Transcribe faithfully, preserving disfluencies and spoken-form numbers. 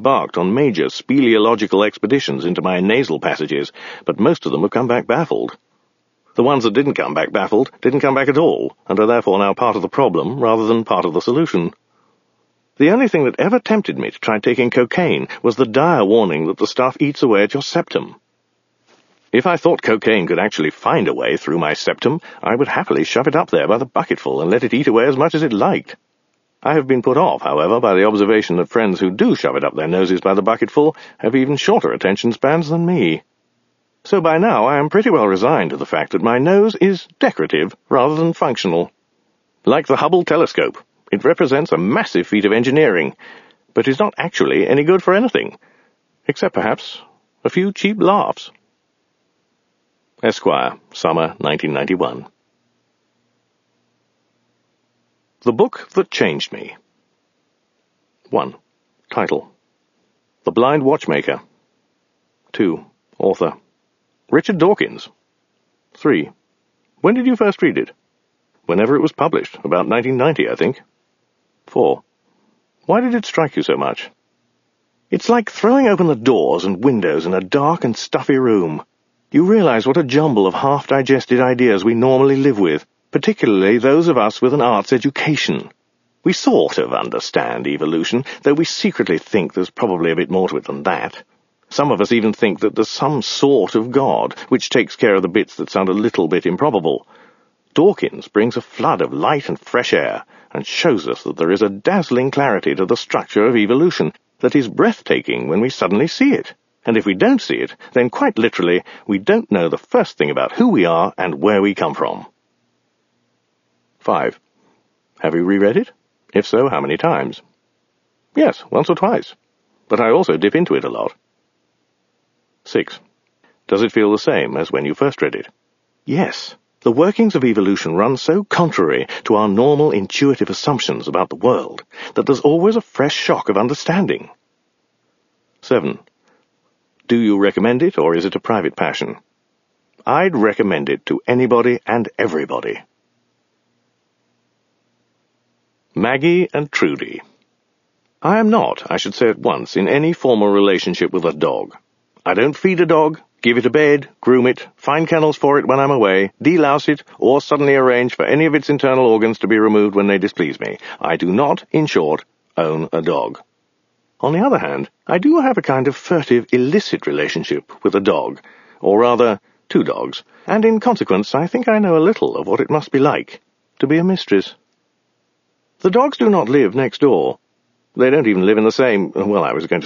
embarked on major speleological expeditions into my nasal passages, but most of them have come back baffled. The ones that didn't come back baffled didn't come back at all, and are therefore now part of the problem rather than part of the solution. The only thing that ever tempted me to try taking cocaine was the dire warning that the stuff eats away at your septum. If I thought cocaine could actually find a way through my septum, I would happily shove it up there by the bucketful and let it eat away as much as it liked. I have been put off, however, by the observation that friends who do shove it up their noses by the bucketful have even shorter attention spans than me. So by now I am pretty well resigned to the fact that my nose is decorative rather than functional. Like the Hubble telescope, it represents a massive feat of engineering, but is not actually any good for anything, except perhaps a few cheap laughs. Esquire, summer nineteen ninety-one. The Book That Changed Me. one. Title: The Blind Watchmaker. two. Author: Richard Dawkins. three. When did you first read it? Whenever it was published, about nineteen ninety, I think. four. Why did it strike you so much? It's like throwing open the doors and windows in a dark and stuffy room. You realize what a jumble of half-digested ideas we normally live with, particularly those of us with an arts education. We sort of understand evolution, though we secretly think there's probably a bit more to it than that. Some of us even think that there's some sort of God, which takes care of the bits that sound a little bit improbable. Dawkins brings a flood of light and fresh air, and shows us that there is a dazzling clarity to the structure of evolution that is breathtaking when we suddenly see it. And if we don't see it, then quite literally, we don't know the first thing about who we are and where we come from. five. Have you reread it? If so, how many times? Yes, once or twice. But I also dip into it a lot. six. Does it feel the same as when you first read it? Yes. The workings of evolution run so contrary to our normal intuitive assumptions about the world that there's always a fresh shock of understanding. seven. Do you recommend it, or is it a private passion? I'd recommend it to anybody and everybody. Maggie and Trudy. I am not, I should say at once, in any formal relationship with a dog. I don't feed a dog, give it a bed, groom it, find kennels for it when I'm away, delouse it, or suddenly arrange for any of its internal organs to be removed when they displease me. I do not, in short, own a dog. On the other hand, I do have a kind of furtive, illicit relationship with a dog, or rather, two dogs, and in consequence I think I know a little of what it must be like to be a mistress. The dogs do not live next door. They don't even live in the same, well, I was going to